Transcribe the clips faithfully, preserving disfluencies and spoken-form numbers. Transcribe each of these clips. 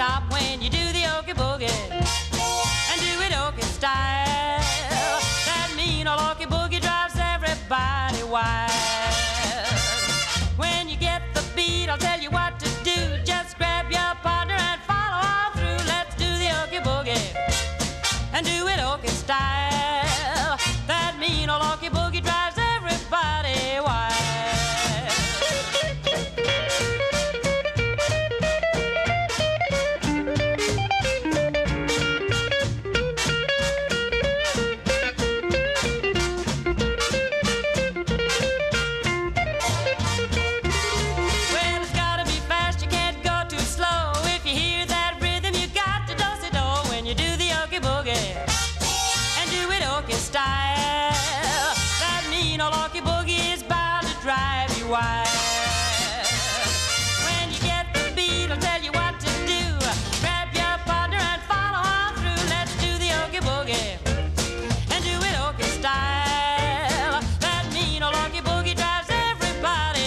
stop when you do the Okie Boogie and do it Okie style. That mean old Okie Boogie drives everybody wild. When you get the beat, I'll tell you what to do. Just grab your partner and follow all through. Let's do the Okie Boogie and do it Okie style. That mean old Okie Boogie drives everybody wild. Style. That mean old Okie Boogie is bound to drive you wild. When you get the beat, I'll tell you what to do. Grab your partner and follow on through. Let's do the Okie Boogie and do it Okie style. That mean old Okie Boogie drives everybody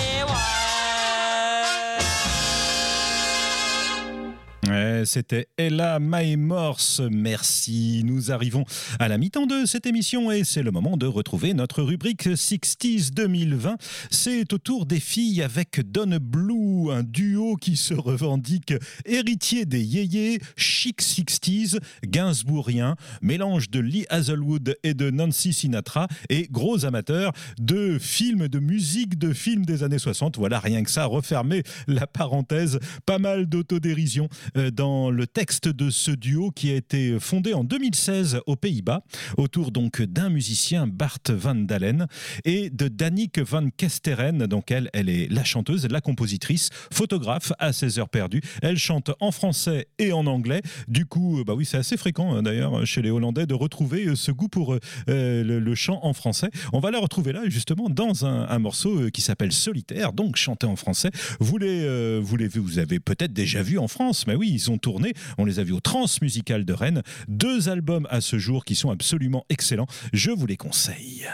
wild. Ouais, c'était Ella Mae Morse, merci. Nous arrivons à la mi-temps de cette émission et c'est le moment de retrouver notre rubrique soixante deux mille vingt. C'est au tour des filles avec Donna Blue, un duo qui se revendique héritier des yéyés, chic soixante, gainsbourgien, mélange de Lee Hazelwood et de Nancy Sinatra et gros amateur de films, de musique de films des années soixante. Voilà, rien que ça, refermer la parenthèse, pas mal d'autodérision dans le texte de ce duo qui a été fondé en deux mille seize aux Pays-Bas, autour donc d'un musicien, Bart Van Dalen, et de Danique Van Kesteren. Donc elle, elle est la chanteuse, la compositrice, photographe à ses heures perdues. Elle chante en français et en anglais. Du coup, bah oui, c'est assez fréquent d'ailleurs chez les Hollandais de retrouver ce goût pour euh, le, le chant en français. On va la retrouver là justement dans un, un morceau qui s'appelle Solitaire, donc chanté en français. Vous les, euh, vous les vous avez peut-être déjà vu en France, mais oui, ils ont tourné. On les a vus au Transmusical de Rennes. Deux albums à ce jour qui sont absolument excellents. Je vous les conseille.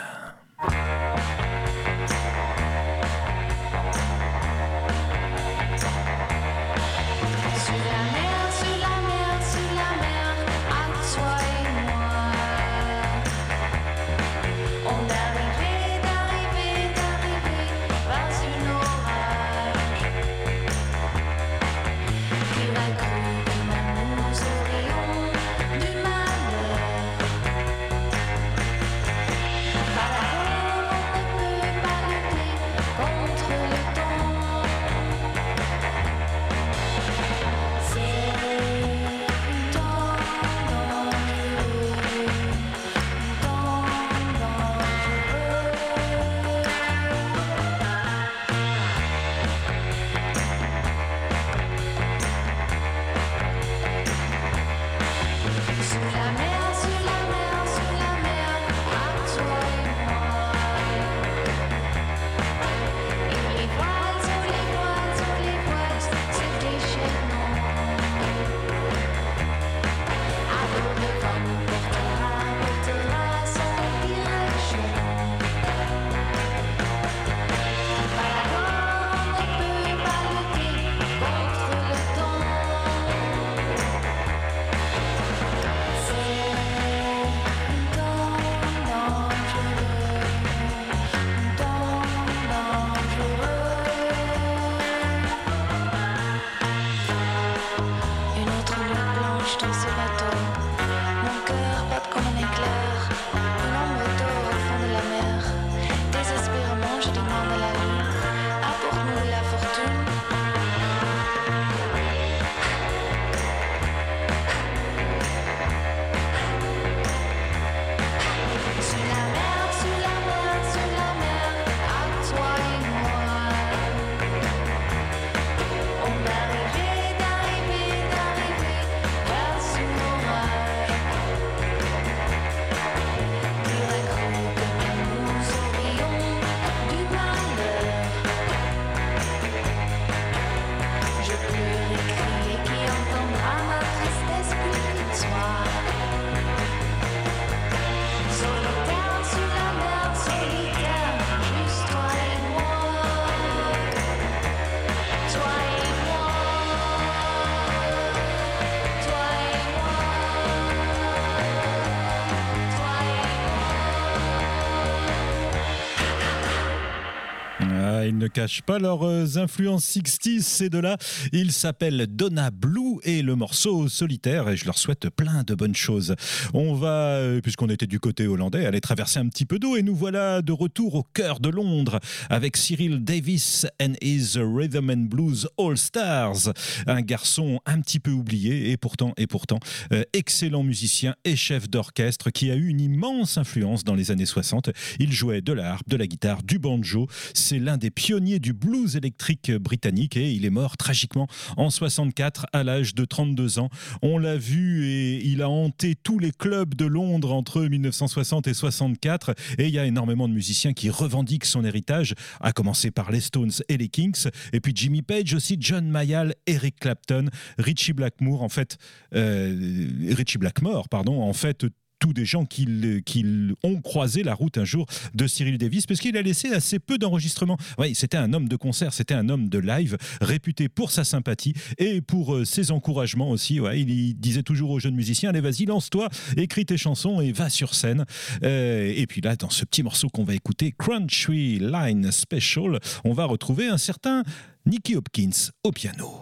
On va rêver d'arriver, d'arriver vers son orage. ne cachent pas leurs influences soixante, ces deux-là. Ils s'appellent Donna Blue et le morceau Solitaire, et je leur souhaite plein de bonnes choses. On va, puisqu'on était du côté hollandais, aller traverser un petit peu d'eau, et nous voilà de retour au cœur de Londres avec Cyril Davis and his Rhythm and Blues All Stars, un garçon un petit peu oublié et pourtant, et pourtant euh, excellent musicien et chef d'orchestre qui a eu une immense influence dans les années soixante. Il jouait de la harpe, de la guitare, du banjo. C'est l'un des pionniers du blues électrique britannique et il est mort tragiquement en soixante-quatre à l'âge de trente-deux ans. On l'a vu et il a hanté tous les clubs de Londres entre mille neuf cent soixante et soixante-quatre, et il y a énormément de musiciens qui revendiquent son héritage, à commencer par les Stones et les Kings, et puis Jimmy Page aussi, John Mayall, Eric Clapton, Ritchie Blackmore, en fait, euh, Ritchie Blackmore, pardon, en fait, tous des gens qui, qui ont croisé la route un jour de Cyril Davis, parce qu'il a laissé assez peu d'enregistrements. Oui, c'était un homme de concert, c'était un homme de live, réputé pour sa sympathie et pour euh, ses encouragements aussi. Ouais, il, il disait toujours aux jeunes musiciens, allez vas-y, lance-toi, écris tes chansons et va sur scène. Euh, et puis là, dans ce petit morceau qu'on va écouter, Crunchy Line Special, on va retrouver un certain Nicky Hopkins au piano.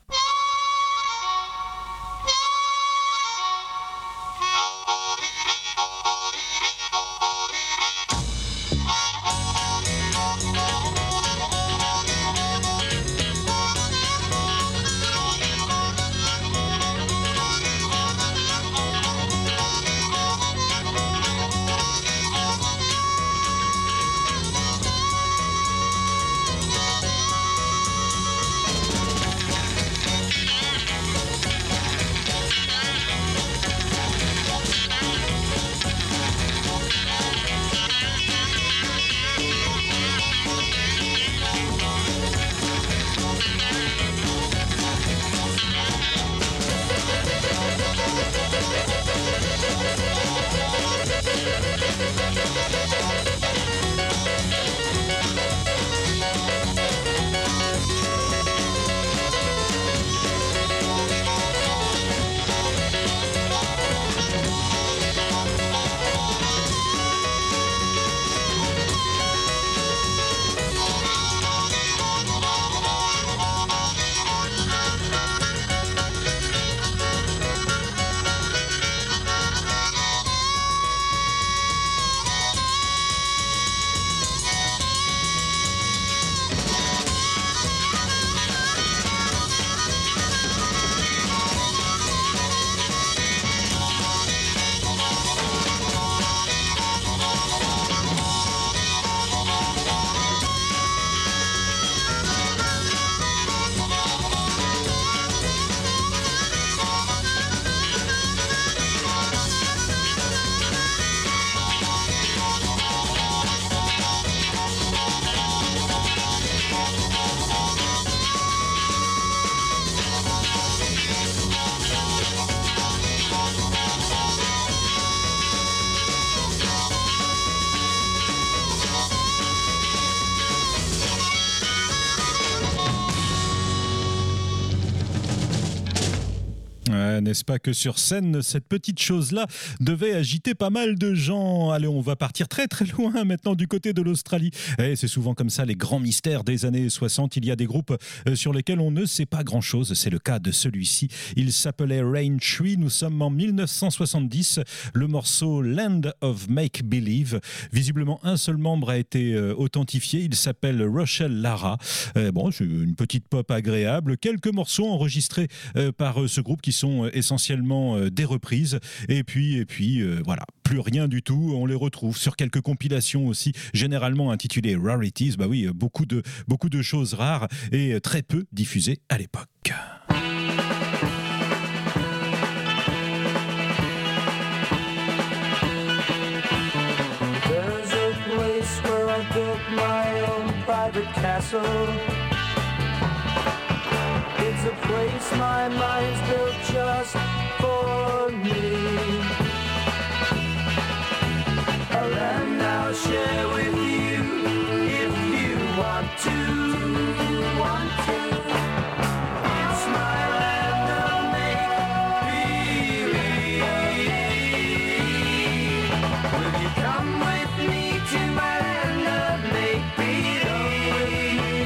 N'est-ce pas que sur scène, cette petite chose-là devait agiter pas mal de gens. Allez, on va partir très très loin maintenant du côté de l'Australie. Et c'est souvent comme ça les grands mystères des années soixante. Il y a des groupes sur lesquels on ne sait pas grand-chose. C'est le cas de celui-ci. Il s'appelait Rain Tree. Nous sommes en mille neuf cent soixante-dix. Le morceau Land of Make Believe. Visiblement, un seul membre a été authentifié. Il s'appelle Rochelle Lara. Euh, bon, c'est une petite pop agréable. Quelques morceaux enregistrés euh, par ce groupe qui sont essentiellement euh, des reprises, et puis, et puis euh, voilà, plus rien du tout. On les retrouve sur quelques compilations aussi, généralement intitulées Rarities. Bah oui, beaucoup de, beaucoup de choses rares et très peu diffusées à l'époque. There's a place where I built my own private castle. It's a place my mind's built just for me. A land I'll share with you if you want to, want to. It's my land of make-believe. Will you come with me to my land of make-believe?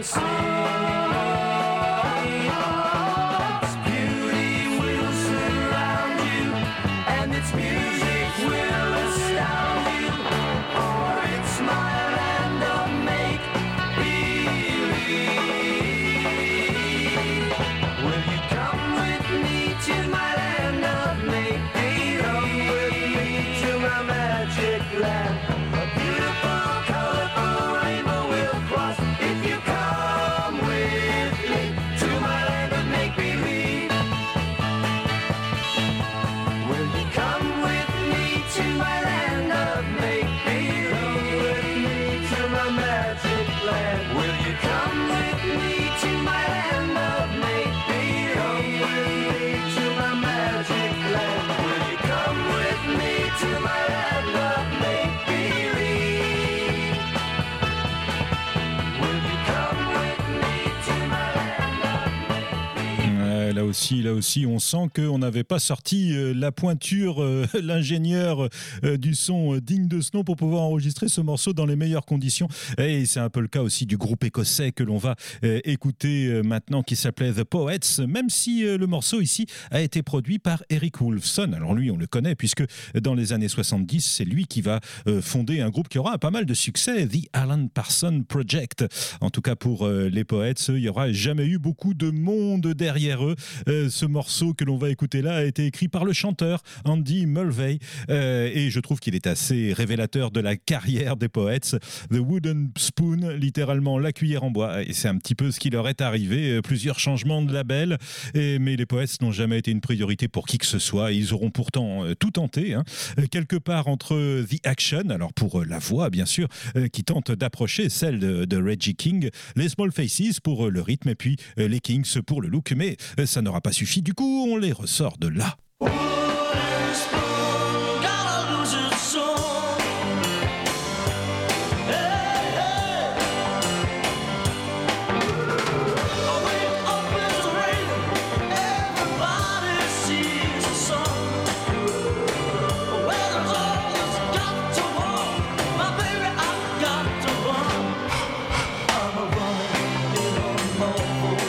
Là aussi, là aussi, on sent qu'on n'avait pas sorti euh, la pointure, euh, l'ingénieur euh, du son euh, digne de ce nom pour pouvoir enregistrer ce morceau dans les meilleures conditions. Et c'est un peu le cas aussi du groupe écossais que l'on va euh, écouter euh, maintenant, qui s'appelait The Poets, même si euh, le morceau ici a été produit par Eric Woolfson. Alors lui, on le connaît puisque dans les années soixante-dix, c'est lui qui va euh, fonder un groupe qui aura pas mal de succès, The Alan Parsons Project. En tout cas pour euh, les Poets, il n'y aura jamais eu beaucoup de monde derrière eux. Euh, ce morceau que l'on va écouter là a été écrit par le chanteur Andy Mulvey euh, et je trouve qu'il est assez révélateur de la carrière des Poets. The Wooden Spoon, littéralement la cuillère en bois, et c'est un petit peu ce qui leur est arrivé. Plusieurs changements de label, et, mais les Poets n'ont jamais été une priorité pour qui que ce soit. Ils auront pourtant euh, tout tenté, hein, quelque part entre The Action, alors pour euh, la voix bien sûr, euh, qui tente d'approcher celle de, de Reggie King, les Small Faces pour euh, le rythme, et puis euh, les Kings pour le look, mais euh, ça n'aura pas suffi, du coup on les ressort de là.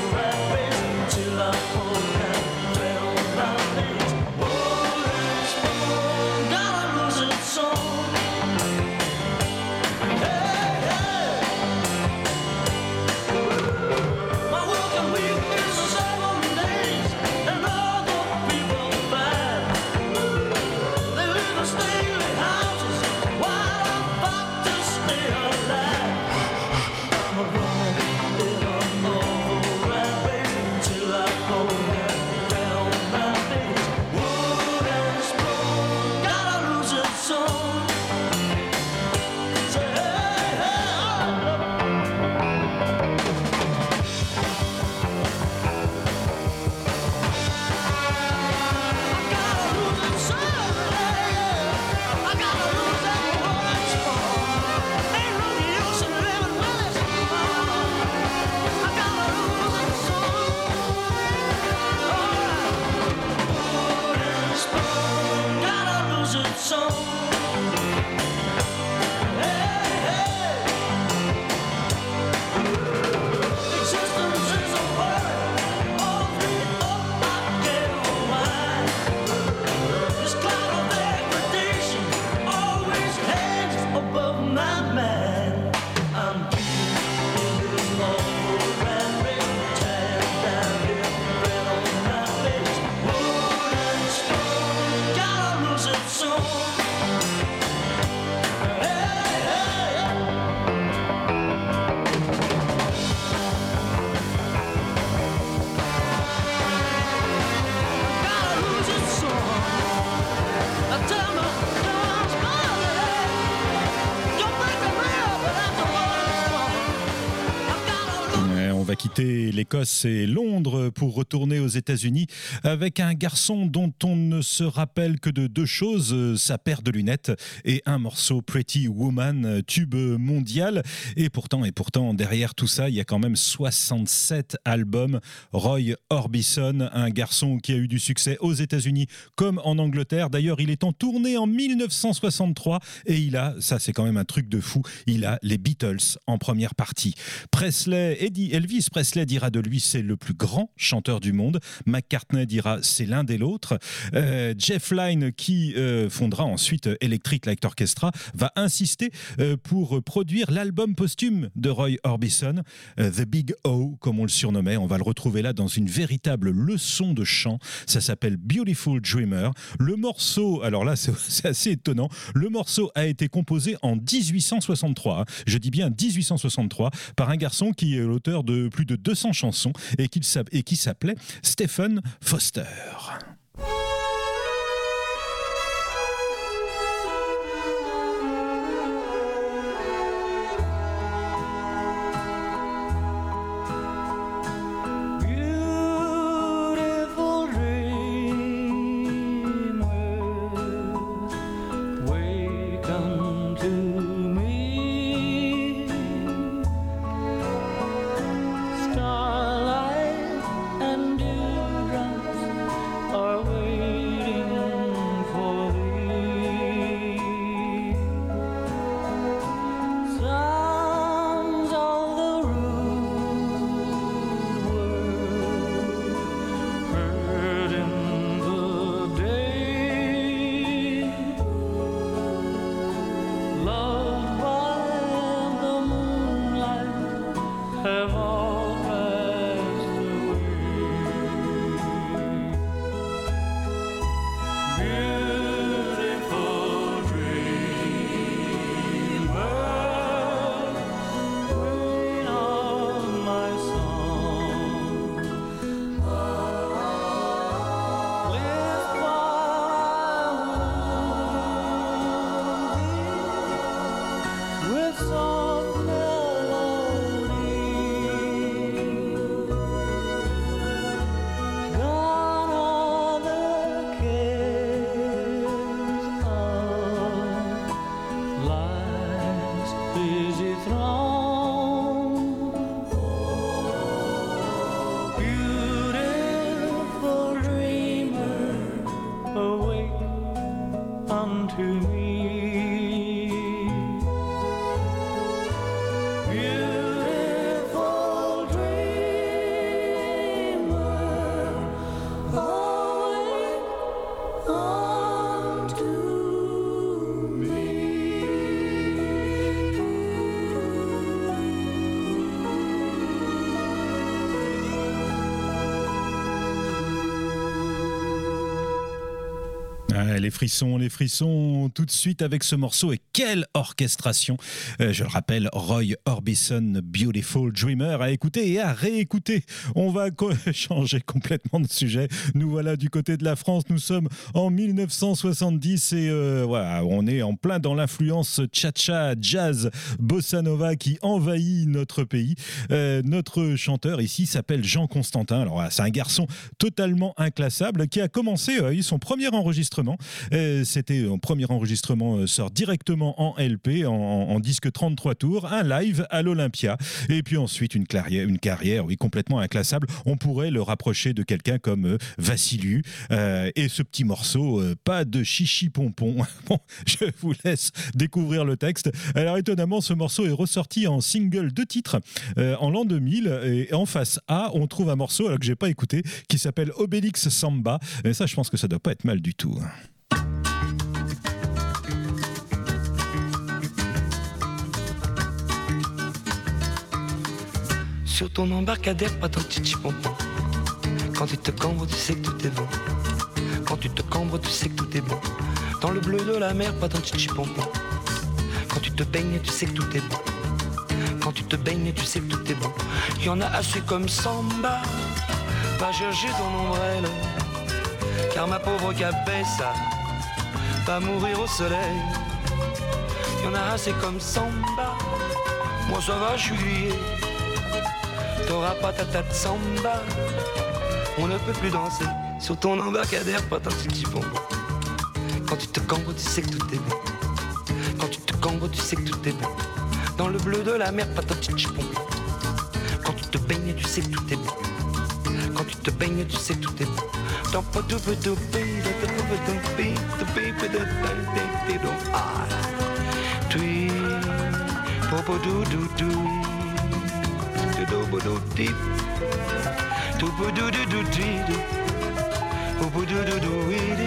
Till I fall and fell on my knees. va quitter l'Écosse et Londres pour retourner aux États-Unis avec un garçon dont on ne se rappelle que de deux choses, sa paire de lunettes et un morceau Pretty Woman, tube mondial. Et pourtant, et pourtant, derrière tout ça, il y a quand même soixante-sept albums. Roy Orbison, un garçon qui a eu du succès aux États-Unis comme en Angleterre. D'ailleurs, il est en tournée en mille neuf cent soixante-trois et il a, ça c'est quand même un truc de fou, il a les Beatles en première partie. Presley, Eddie, Elvis Presley dira de lui c'est le plus grand chanteur du monde. McCartney dira c'est l'un des l'autre. Euh, Jeff Lynne, qui euh, fondera ensuite Electric Light Orchestra, va insister euh, pour produire l'album posthume de Roy Orbison, euh, The Big O, comme on le surnommait. On va le retrouver là dans une véritable leçon de chant. Ça s'appelle Beautiful Dreamer. Le morceau, alors là c'est, c'est assez étonnant, le morceau a été composé en dix-huit cent soixante-trois. Hein. Je dis bien dix-huit cent soixante-trois, par un garçon qui est l'auteur de plus de deux cents chansons et qui, et qui s'appelait Stephen Foster. Ah, les frissons, les frissons, tout de suite avec ce morceau. Et quelle orchestration! euh, Je le rappelle, Roy Orbison, Beautiful Dreamer, à écouter et à réécouter. On va co- changer complètement de sujet. Nous voilà du côté de la France. Nous sommes en mille neuf cent soixante-dix et euh, voilà, on est en plein dans l'influence cha-cha, jazz, bossa nova qui envahit notre pays. Euh, notre chanteur ici s'appelle Jean Constantin. Alors voilà, c'est un garçon totalement inclassable qui a commencé euh, son premier enregistrement. Euh, c'était un premier enregistrement euh, sort directement en L P, en, en disque trente-trois tours, un live à l'Olympia. Et puis ensuite une carrière, une carrière oui, complètement inclassable. On pourrait le rapprocher de quelqu'un comme euh, Vassiliou. Euh, et ce petit morceau, euh, pas de chichi pompon. Bon, je vous laisse découvrir le texte. Alors étonnamment, ce morceau est ressorti en single de titres euh, en l'an deux mille. Et en face A, on trouve un morceau alors que j'ai pas écouté qui s'appelle Obélix Samba. Et ça, je pense que ça doit pas être mal du tout. Sur ton embarcadère, pas ton chichi pompon. Quand tu te cambres, tu sais que tout est bon. Quand tu te cambres, tu sais que tout est bon. Dans le bleu de la mer, pas ton chichi pompon. Quand tu te baignes, tu sais que tout est bon. Quand tu te baignes, tu sais que tout est bon. Y en a assez comme Samba. Va chercher ton ombrelle. Car ma pauvre cabessa va mourir au soleil. Y en a assez comme Samba. Moi ça va, je suis grillé. T'auras rapatata de samba. On ne peut plus danser sur ton embarcadère, patati bonbon. Quand tu te cambres, tu sais que tout est bon. Quand tu te cambres, tu sais que tout est bon. Dans le bleu de la mer, patati bonbon. Quand tu te baignes, tu sais que tout est bon. Quand tu te baignes, tu sais que tout est bon. Dans potou potou pays, dans potou potou pays, dans pays potou pays, dans ah, tui, popo dou dou dou, do do do dip, do do do do do do, popo dou dou dou oui.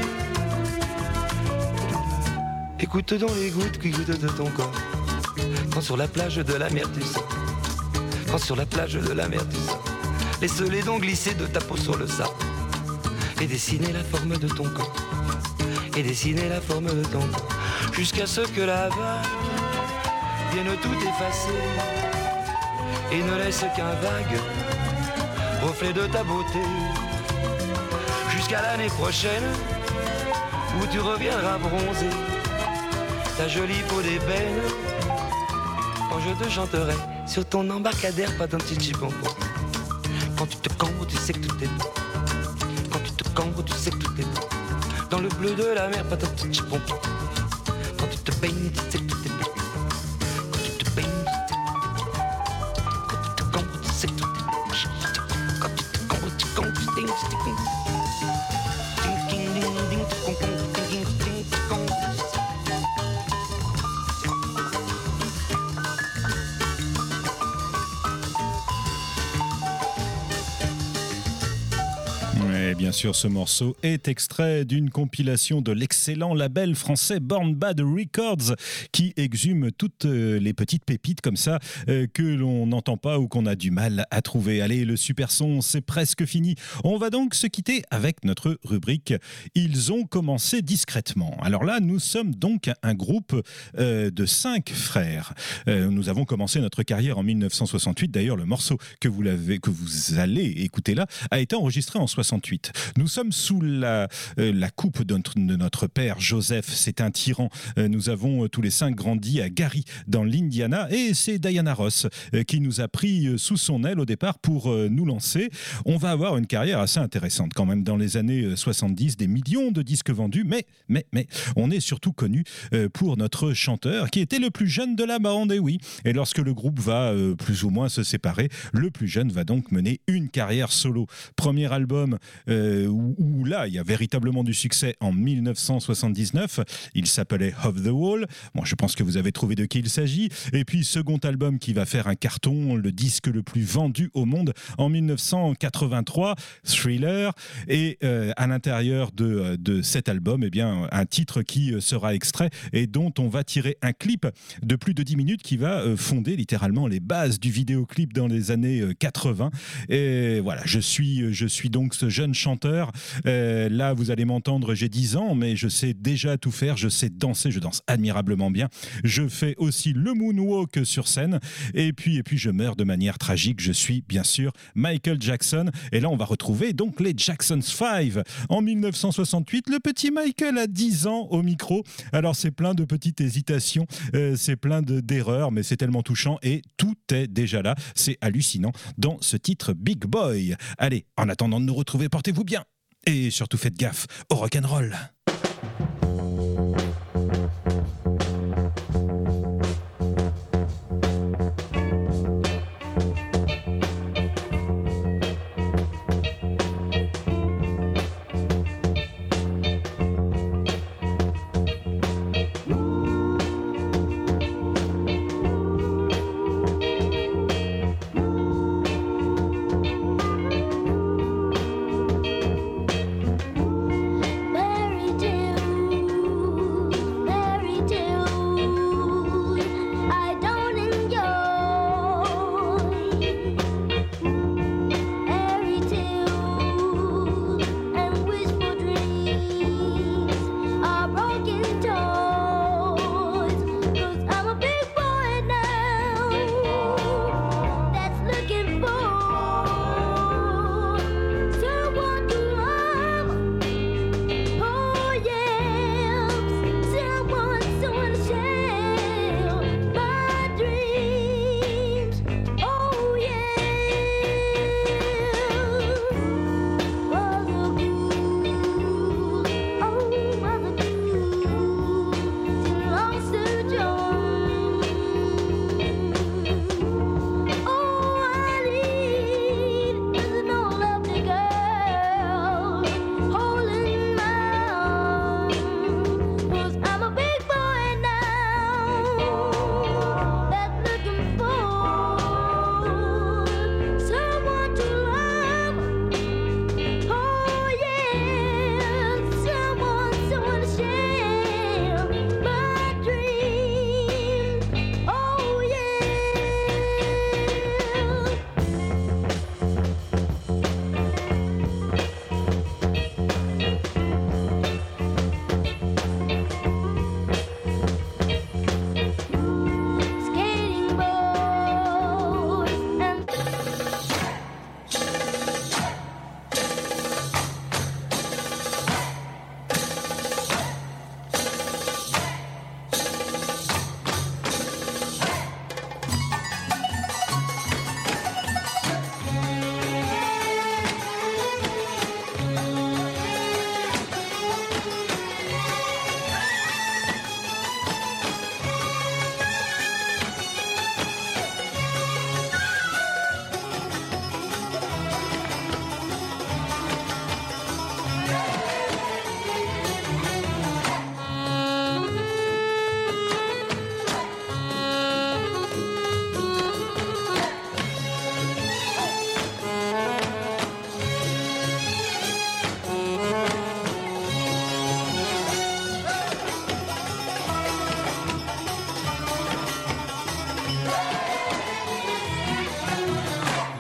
Écoute dans les gouttes qui goûtent de ton corps. Quand sur la plage de la mer tu sors. Quand sur la plage de la mer tu sors. Laisse les dents glisser de ta peau sur le sable. Et dessiner la forme de ton corps. Et dessiner la forme de ton corps. Jusqu'à ce que la vague vienne tout effacer. Et ne laisse qu'un vague reflet de ta beauté. Jusqu'à l'année prochaine où tu reviendras bronzer. Ta jolie peau d'ébène, quand je te chanterai sur ton embarcadère, pas d'un petit bonbon. Quand tu te cambres, tu sais que tout est bon. Quand tu te cambres, tu sais que tout est bon. Dans le bleu de la mer, pas d'un petit bonbon. Quand tu te baignes, tu sais que tout est bon. Quand tu te baignes, tu sais que tout est bon. Quand tu te cambres, tu sais que tout est bon. Quand tu te cambres, tu cambres, tu ding, tu ding. Ding, ding, ding, ding, tu comprends, ding, ding, ding, tu comprends. Et bien sûr, ce morceau est extrait d'une compilation de l'excellent label français Born Bad Records qui exhume toutes les petites pépites comme ça euh, que l'on n'entend pas ou qu'on a du mal à trouver. Allez, le super son, c'est presque fini. On va donc se quitter avec notre rubrique « Ils ont commencé discrètement ». Alors là, nous sommes donc un groupe euh, de cinq frères. Euh, nous avons commencé notre carrière en mille neuf cent soixante-huit. D'ailleurs, le morceau que vous, l'avez, que vous allez écouter là a été enregistré en soixante-huit. Nous sommes sous la, euh, la coupe de notre, de notre père Joseph, c'est un tyran. Euh, nous avons euh, tous les cinq grandi à Gary, dans l'Indiana, et c'est Diana Ross euh, qui nous a pris euh, sous son aile au départ pour euh, nous lancer. On va avoir une carrière assez intéressante quand même dans les années euh, soixante-dix, des millions de disques vendus, mais, mais, mais on est surtout connu euh, pour notre chanteur qui était le plus jeune de la bande, et oui. Et lorsque le groupe va euh, plus ou moins se séparer, le plus jeune va donc mener une carrière solo. Premier album Euh, où, où là il y a véritablement du succès en mille neuf cent soixante-dix-neuf, il s'appelait Off the Wall. Bon, je pense que vous avez trouvé de qui il s'agit. Et puis second album qui va faire un carton, le disque le plus vendu au monde en mille neuf cent quatre-vingt-trois, Thriller. Et euh, à l'intérieur de, de cet album, eh bien, un titre qui sera extrait et dont on va tirer un clip de plus de dix minutes qui va euh, fonder littéralement les bases du vidéoclip dans les années quatre-vingts. Et voilà, je suis, je suis donc ce jeune chanteur. Euh, là, vous allez m'entendre, j'ai dix ans, mais je sais déjà tout faire. Je sais danser, je danse admirablement bien. Je fais aussi le moonwalk sur scène. Et puis, et puis je meurs de manière tragique. Je suis bien sûr Michael Jackson. Et là, on va retrouver donc les Jacksons five. En mille neuf cent soixante-huit, le petit Michael a dix ans au micro. Alors, c'est plein de petites hésitations, euh, c'est plein de, d'erreurs, mais c'est tellement touchant et tout est déjà là. C'est hallucinant dans ce titre Big Boy. Allez, en attendant de nous retrouver, portez-vous bien et surtout faites gaffe au rock'n'roll. Buried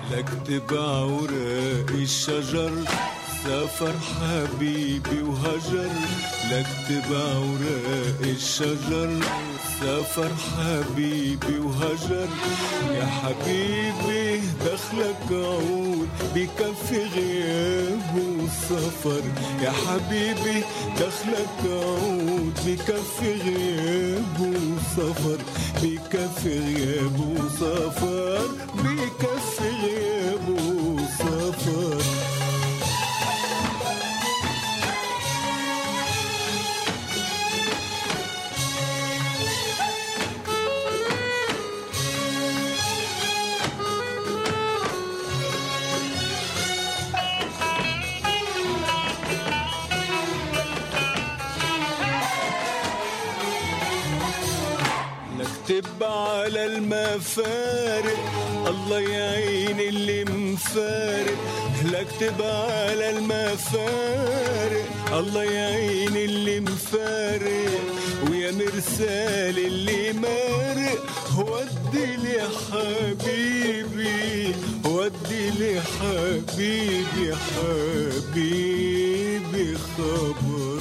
لاكتب اوراق الشجر سافر حبيبي وهجر لاكتب اوراق الشجر سافر حبيبي وهجر يا حبيبي دخلك عود بكفي غيابه وسفر يا حبيبي دخلك عود بكفي غيابه وسفر بكفي غيابه وسفر بكفي غيابه وسفر اكتب على المفارق الله يعين اللي مفارق لا اكتب على المفارق الله يعين اللي مفارق ويا مرسال اللي مارق ودي لي حبيبي ودي لي حبيبي حبيبي خبر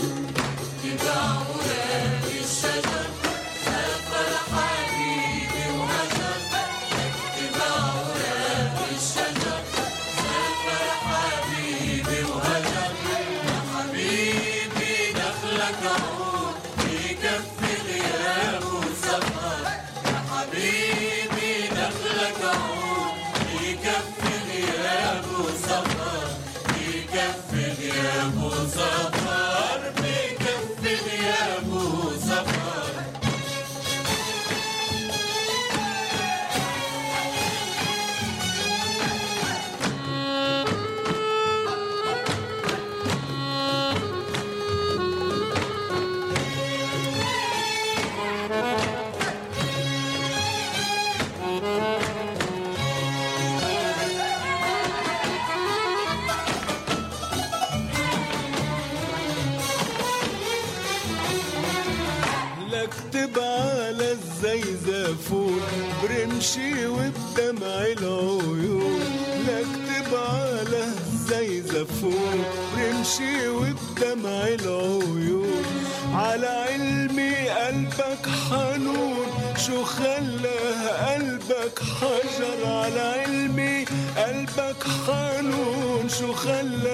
اكتب على الزيزفون برمشي وبدمع العيون لاكتب على الزيزفون برمشي وبدمع العيون على علمي قلبك حنون شو خلى قلبك حجر على علمي قلبك حنون شو خلى